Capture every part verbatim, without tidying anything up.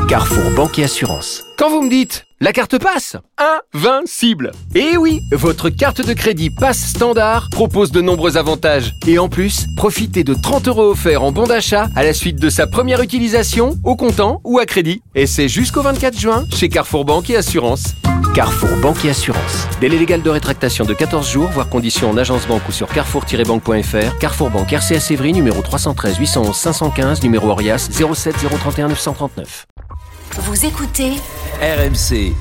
Carrefour Banque et Assurance. Quand vous me dites la carte passe, invincible. Et oui, votre carte de crédit Pass Standard propose de nombreux avantages. Et en plus, profitez de trente euros offerts en bon d'achat à la suite de sa première utilisation, au comptant ou à crédit. Et c'est jusqu'au vingt-quatre juin chez Carrefour Banque et Assurance. Carrefour Banque et Assurance. Délai légal de rétractation de quatorze jours, voire conditions en agence banque ou sur carrefour tiret banque point f r. Carrefour Banque R C A Sévry, numéro trois cent treize huit cent onze cinq cent quinze, numéro Orias zéro sept zéro trente et un neuf cent trente-neuf. Vous écoutez R M C.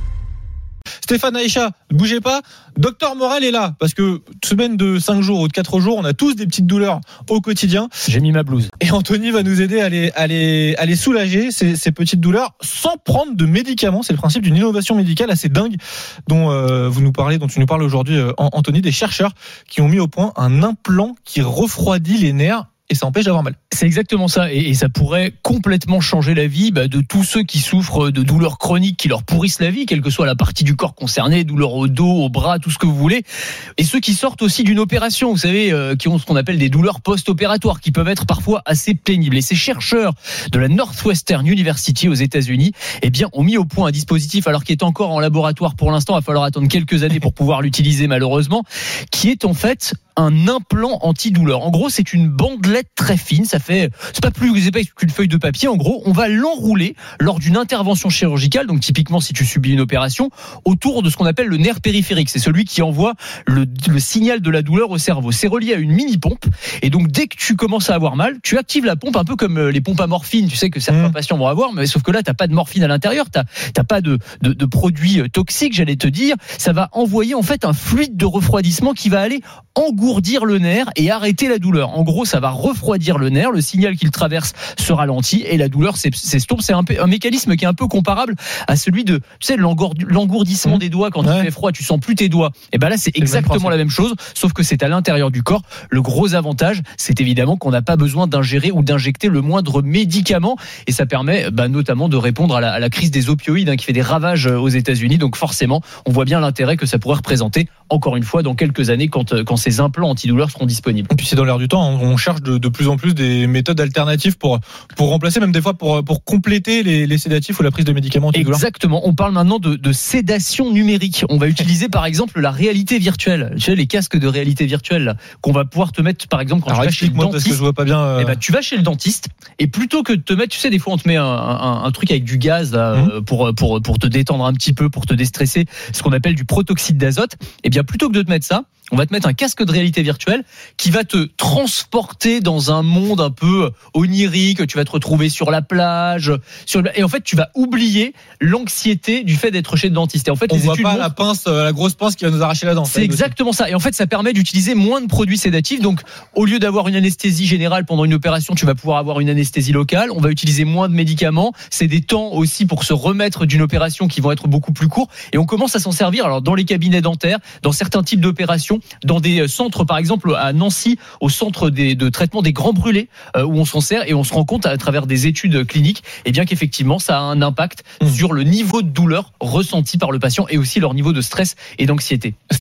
Stéphane, Aïcha, ne bougez pas. Docteur Morel est là parce que semaine de cinq jours ou de quatre jours, on a tous des petites douleurs au quotidien. J'ai mis ma blouse. Et Anthony va nous aider à les, à les, à les soulager, ces, ces petites douleurs, sans prendre de médicaments. C'est le principe d'une innovation médicale assez dingue dont euh, vous nous parlez, dont tu nous parles aujourd'hui, euh, Anthony, des chercheurs qui ont mis au point un implant qui refroidit les nerfs et ça empêche d'avoir mal. C'est exactement ça, et, et ça pourrait complètement changer la vie bah, de tous ceux qui souffrent de douleurs chroniques qui leur pourrissent la vie, quelle que soit la partie du corps concernée, douleurs au dos, au bras, tout ce que vous voulez, et ceux qui sortent aussi d'une opération, vous savez, euh, qui ont ce qu'on appelle des douleurs post-opératoires, qui peuvent être parfois assez pénibles. Et ces chercheurs de la Northwestern University aux États-Unis, eh bien, ont mis au point un dispositif, alors qui est encore en laboratoire pour l'instant, il va falloir attendre quelques années pour pouvoir l'utiliser malheureusement, qui est en fait un implant antidouleur. En gros, c'est une bandelette très fine, ça fait, c'est pas plus épais qu'une feuille de papier. En gros, on va l'enrouler lors d'une intervention chirurgicale, donc typiquement si tu subis une opération, autour de ce qu'on appelle le nerf périphérique. C'est celui qui envoie le, le signal de la douleur au cerveau. C'est relié à une mini pompe, et donc dès que tu commences à avoir mal, tu actives la pompe un peu comme les pompes à morphine, tu sais que certains mmh. patients vont avoir, mais sauf que là, t'as pas de morphine à l'intérieur, t'as, t'as pas de, de, de produits toxiques, j'allais te dire. Ça va envoyer en fait un fluide de refroidissement qui va aller engourdir le nerf et arrêter la douleur. En gros, ça va refroidir le nerf, le signal qu'il traverse se ralentit et la douleur s'estompe. C'est un, un mécanisme qui est un peu comparable à celui de, tu sais, l'engourdissement mmh. des doigts quand ouais. il fait froid, tu sens plus tes doigts. Et ben là, c'est, c'est exactement la même chose, sauf que c'est à l'intérieur du corps. Le gros avantage, c'est évidemment qu'on n'a pas besoin d'ingérer ou d'injecter le moindre médicament, et ça permet bah, notamment de répondre à la, à la crise des opioïdes hein, qui fait des ravages aux États-Unis. Donc forcément, on voit bien l'intérêt que ça pourrait représenter encore une fois dans quelques années quand, quand ces implants antidouleurs seront disponibles. Et puis c'est dans l'air du temps, on cherche de, de plus en plus des méthodes alternatives pour, pour remplacer, même des fois pour, pour compléter les, les sédatifs ou la prise de médicaments antidouleurs. Exactement, on parle maintenant de, de sédation numérique. On va utiliser par exemple la réalité virtuelle, tu sais, les casques de réalité virtuelle là, qu'on va pouvoir te mettre par exemple quand Alors tu vas chez le dentiste. Parce que je vois pas bien euh... eh ben, tu vas chez le dentiste et plutôt que de te mettre, tu sais, des fois on te met un, un, un truc avec du gaz là, mmh. pour, pour, pour te détendre un petit peu, pour te déstresser, ce qu'on appelle du protoxyde d'azote. Et bien plutôt que de te mettre ça, on va te mettre un casque de réalité virtuelle qui va te transporter dans un monde un peu onirique. Tu vas te retrouver sur la plage, sur et en fait tu vas oublier l'anxiété du fait d'être chez le dentiste. Et en fait, on les voit études pas montrent... la pince, la grosse pince qui va nous arracher la dent. C'est exactement ça. Et en fait, ça permet d'utiliser moins de produits sédatifs. Donc, au lieu d'avoir une anesthésie générale pendant une opération, tu vas pouvoir avoir une anesthésie locale. On va utiliser moins de médicaments. C'est des temps aussi pour se remettre d'une opération qui vont être beaucoup plus courts. Et on commence à s'en servir. Alors, dans les cabinets dentaires, dans certains types d'opérations, dans des centres, par exemple à Nancy, au centre des, de traitement des grands brûlés, euh, où on s'en sert et on se rend compte à travers des études cliniques, et bien qu'effectivement ça a un impact mmh. sur le niveau de douleur ressenti par le patient et aussi leur niveau de stress et d'anxiété.